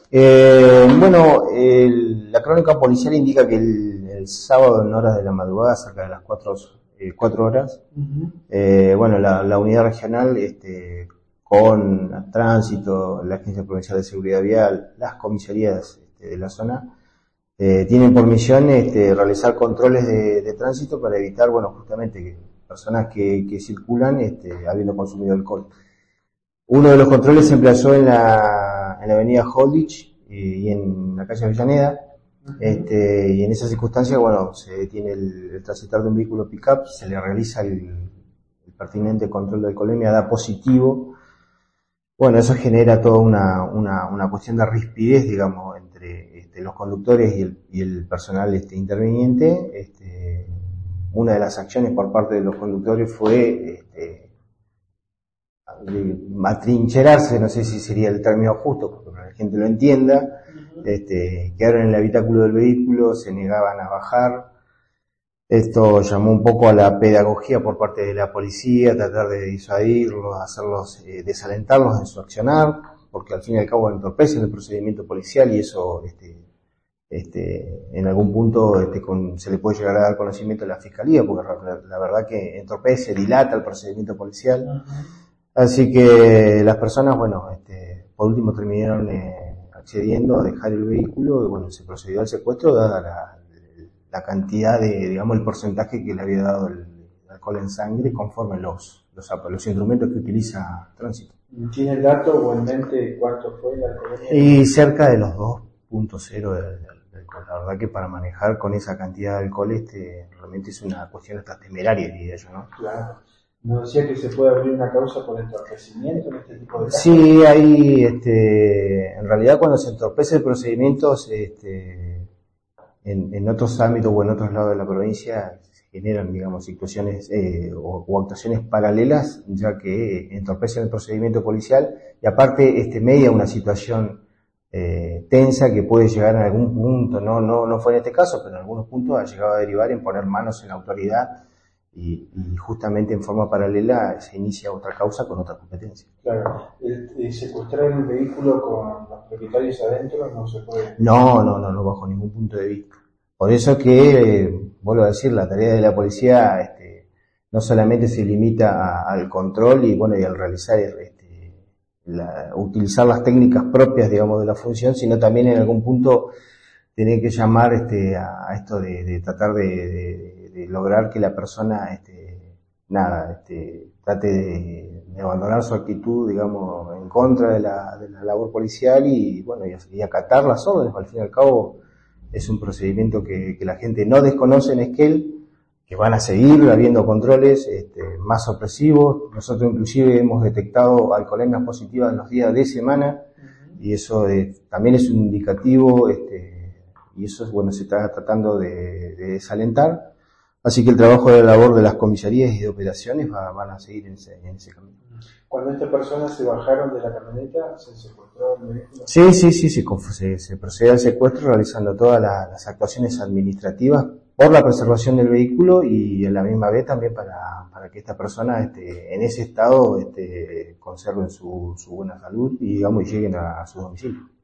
La crónica policial indica que el sábado en horas de la madrugada, cerca de las 4 horas, la unidad regional, con tránsito, la Agencia Provincial de Seguridad Vial, las comisarías de la zona, tienen por misión realizar controles de tránsito para evitar, justamente que personas que circulan habiendo consumido alcohol. Uno de los controles se emplazó en la avenida Holditch y en la calle Avellaneda, y en esas circunstancias, se detiene el transitar de un vehículo pick-up, se le realiza el pertinente control de alcoholemia, da positivo. Eso genera toda una cuestión de rispidez, digamos, entre los conductores y el personal interviniente. Una de las acciones por parte de los conductores fue atrincherarse, no sé si sería el término justo, porque para que la gente lo entienda, quedaron en el habitáculo del vehículo, se negaban a bajar. Esto llamó un poco a la pedagogía por parte de la policía, tratar de disuadirlos, hacerlos, desalentarlos en su accionar, porque al fin y al cabo entorpecen el procedimiento policial y eso, en algún punto, se le puede llegar a dar conocimiento a la fiscalía, porque la verdad que entorpece, dilata el procedimiento policial. Así que las personas, por último terminaron accediendo a dejar el vehículo y se procedió al secuestro dada la cantidad el porcentaje que le había dado el alcohol en sangre conforme los instrumentos que utiliza tránsito. ¿Tiene el dato o en mente cuánto fue la alcoholemia? Y cerca de los 2.0 del alcohol. La verdad que para manejar con esa cantidad de alcohol realmente es una cuestión hasta temeraria, diría yo, ¿no? Claro. ¿No decía que se puede abrir una causa por entorpecimiento en este tipo de casos? Sí, hay, en realidad cuando se entorpece el procedimiento, en otros ámbitos o en otros lados de la provincia se generan, digamos, situaciones o actuaciones paralelas, ya que entorpecen el procedimiento policial y aparte media una situación tensa que puede llegar en algún punto, no fue en este caso, pero en algunos puntos ha llegado a derivar en poner manos en la autoridad y justamente en forma paralela se inicia otra causa con otra competencia. Claro, secuestrar el vehículo con los propietarios adentro no se puede. No, bajo ningún punto de vista. Por eso que, vuelvo a decir, la tarea de la policía no solamente se limita al control y al realizar, utilizar las técnicas propias, digamos, de la función, sino también en algún punto tener que llamar a esto de tratar de lograr que la persona trate de abandonar su actitud, digamos, en contra de la labor policial y acatar las órdenes. Al fin y al cabo es un procedimiento que la gente no desconoce en Esquel, que van a seguir habiendo controles más opresivos. Nosotros inclusive hemos detectado alcoholemias positivas en los días de semana y eso también es un indicativo y eso se está tratando de desalentar. Así que el trabajo de labor de las comisarías y de operaciones van a seguir en ese camino. Cuando estas personas se bajaron de la camioneta, ¿se secuestró el vehículo? Sí, se procede al secuestro realizando todas las actuaciones administrativas por la preservación del vehículo y a la misma vez también para que esta persona en ese estado conserven su buena salud y lleguen a su domicilio.